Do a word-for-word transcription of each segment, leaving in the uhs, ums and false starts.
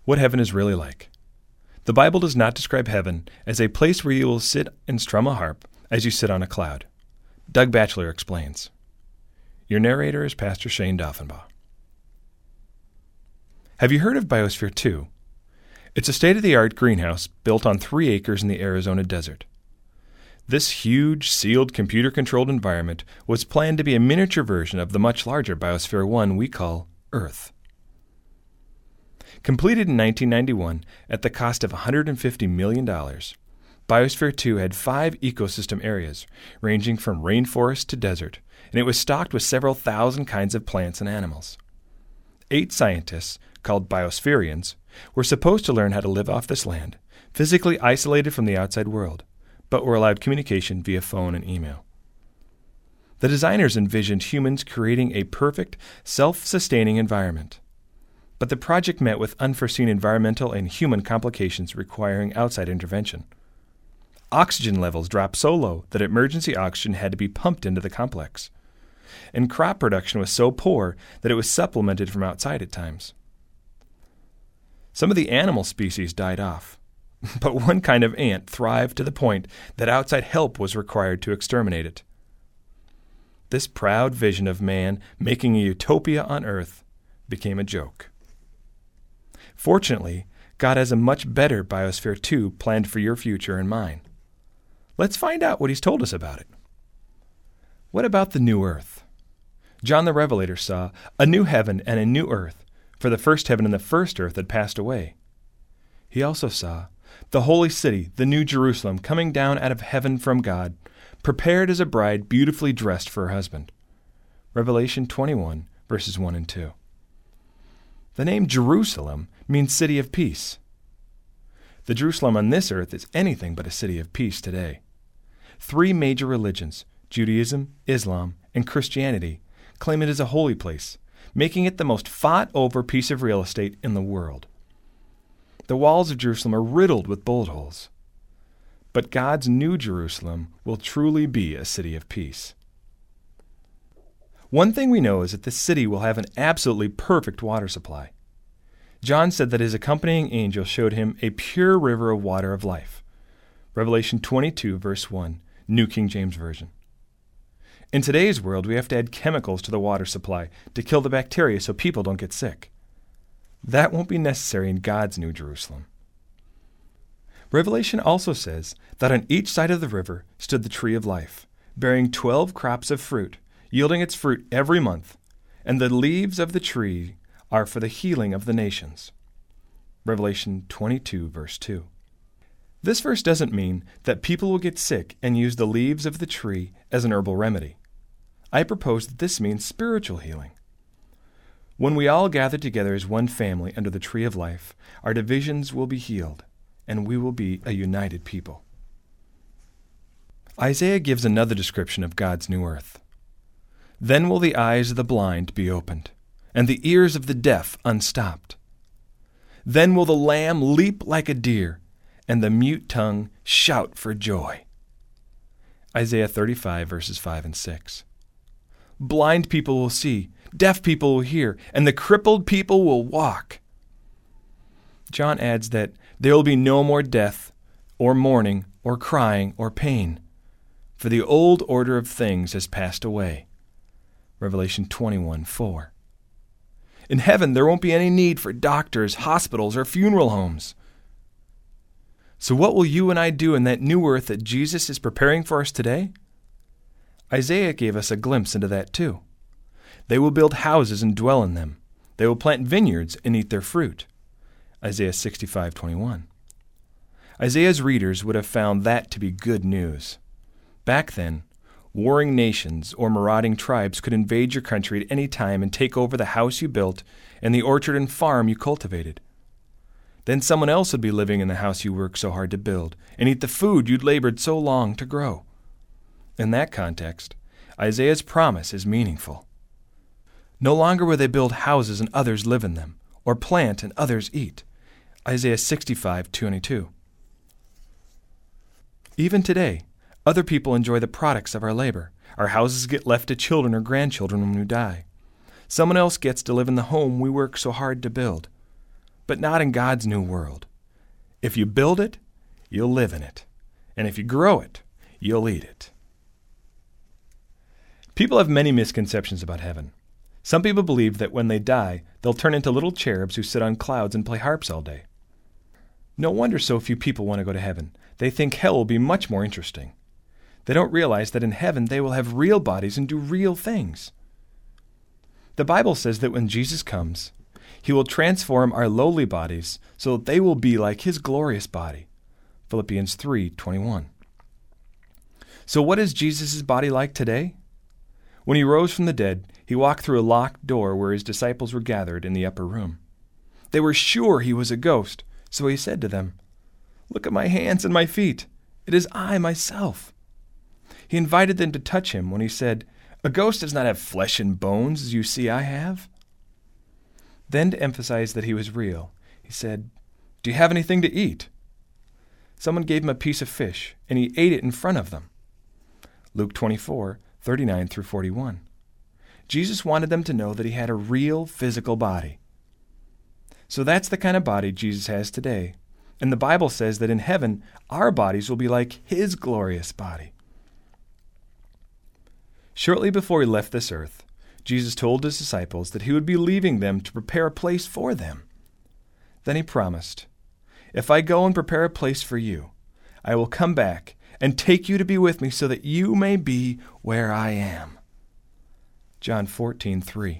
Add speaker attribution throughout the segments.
Speaker 1: What heaven is really like. The Bible does not describe heaven as a place where you will sit and strum a harp as you sit on a cloud. Doug Batchelor explains. Your narrator is Pastor Shane Doffenbaugh. Have you heard of Biosphere two? It's a state-of-the-art greenhouse built on three acres in the Arizona desert. This huge, sealed, computer-controlled environment was planned to be a miniature version of the much larger Biosphere one we call Earth. Completed in nineteen ninety-one at the cost of one hundred fifty million dollars, Biosphere two had five ecosystem areas, ranging from rainforest to desert, and it was stocked with several thousand kinds of plants and animals. Eight scientists, called biospherians, were supposed to learn how to live off this land, physically isolated from the outside world, but were allowed communication via phone and email. The designers envisioned humans creating a perfect, self-sustaining environment. But the project met with unforeseen environmental and human complications requiring outside intervention. Oxygen levels dropped so low that emergency oxygen had to be pumped into the complex. And crop production was so poor that it was supplemented from outside at times. Some of the animal species died off, but one kind of ant thrived to the point that outside help was required to exterminate it. This proud vision of man making a utopia on Earth became a joke. Fortunately, God has a much better Biosphere two planned for your future and mine. Let's find out what He's told us about it. What about the new earth? John the Revelator saw a new heaven and a new earth, for the first heaven and the first earth had passed away. He also saw the holy city, the new Jerusalem, coming down out of heaven from God, prepared as a bride beautifully dressed for her husband. Revelation twenty-one, verses one and two. The name Jerusalem means city of peace. The Jerusalem on this earth is anything but a city of peace today. Three major religions, Judaism, Islam, and Christianity, claim it as a holy place, making it the most fought-over piece of real estate in the world. The walls of Jerusalem are riddled with bullet holes. But God's new Jerusalem will truly be a city of peace. One thing we know is that this city will have an absolutely perfect water supply. John said that his accompanying angel showed him a pure river of water of life. Revelation twenty-two, verse one, New King James Version. In today's world, we have to add chemicals to the water supply to kill the bacteria so people don't get sick. That won't be necessary in God's New Jerusalem. Revelation also says that on each side of the river stood the tree of life, bearing twelve crops of fruit, yielding its fruit every month, and the leaves of the tree are for the healing of the nations. Revelation twenty-two, verse two. This verse doesn't mean that people will get sick and use the leaves of the tree as an herbal remedy. I propose that this means spiritual healing. When we all gather together as one family under the tree of life, our divisions will be healed, and we will be a united people. Isaiah gives another description of God's new earth. Then will the eyes of the blind be opened, and the ears of the deaf unstopped. Then will the lamb leap like a deer, and the mute tongue shout for joy. Isaiah thirty-five, verses five and six. Blind people will see, deaf people will hear, and the crippled people will walk. John adds that there will be no more death, or mourning, or crying, or pain, for the old order of things has passed away. Revelation twenty-one, four. In heaven, there won't be any need for doctors, hospitals, or funeral homes. So what will you and I do in that new earth that Jesus is preparing for us today? Isaiah gave us a glimpse into that too. They will build houses and dwell in them. They will plant vineyards and eat their fruit. Isaiah sixty-five, twenty-one. Isaiah's readers would have found that to be good news. Back then, warring nations or marauding tribes could invade your country at any time and take over the house you built and the orchard and farm you cultivated. Then someone else would be living in the house you worked so hard to build and eat the food you'd labored so long to grow. In that context, Isaiah's promise is meaningful. No longer will they build houses and others live in them, or plant and others eat. Isaiah sixty-five, twenty-two. Even today, other people enjoy the products of our labor. Our houses get left to children or grandchildren when we die. Someone else gets to live in the home we work so hard to build. but not in God's new world. If you build it, you'll live in it. And if you grow it, you'll eat it. People have many misconceptions about heaven. Some people believe that when they die, they'll turn into little cherubs who sit on clouds and play harps all day. No wonder so few people want to go to heaven. They think hell will be much more interesting. They don't realize that in heaven they will have real bodies and do real things. The Bible says that when Jesus comes, he will transform our lowly bodies so that they will be like his glorious body. Philippians three twenty-one. So what is Jesus' body like today? When he rose from the dead, he walked through a locked door where his disciples were gathered in the upper room. They were sure he was a ghost, so he said to them, "Look at my hands and my feet. It is I myself." He invited them to touch him when he said, "A ghost does not have flesh and bones as you see I have." Then, to emphasize that he was real, he said, "Do you have anything to eat?" Someone gave him a piece of fish, and he ate it in front of them. Luke twenty-four thirty-nine through forty-one. Jesus wanted them to know that he had a real physical body. So that's the kind of body Jesus has today. And the Bible says that in heaven, our bodies will be like his glorious body. Shortly before he left this earth, Jesus told his disciples that he would be leaving them to prepare a place for them. Then he promised, "If I go and prepare a place for you, I will come back and take you to be with me so that you may be where I am." John fourteen three.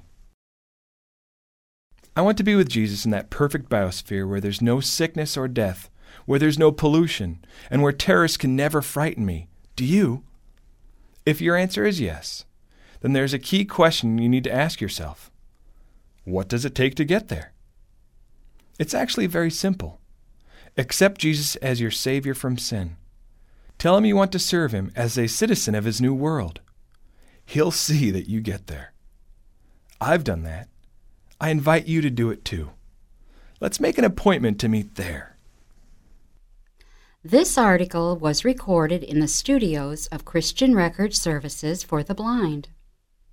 Speaker 1: I want to be with Jesus in that perfect biosphere where there's no sickness or death, where there's no pollution, and where terrorists can never frighten me. Do you? If your answer is yes, then there's a key question you need to ask yourself. What does it take to get there? It's actually very simple. Accept Jesus as your Savior from sin. Tell him you want to serve him as a citizen of his new world. He'll see that you get there. I've done that. I invite you to do it too. Let's make an appointment to meet there.
Speaker 2: This article was recorded in the studios of Christian Record Services for the Blind.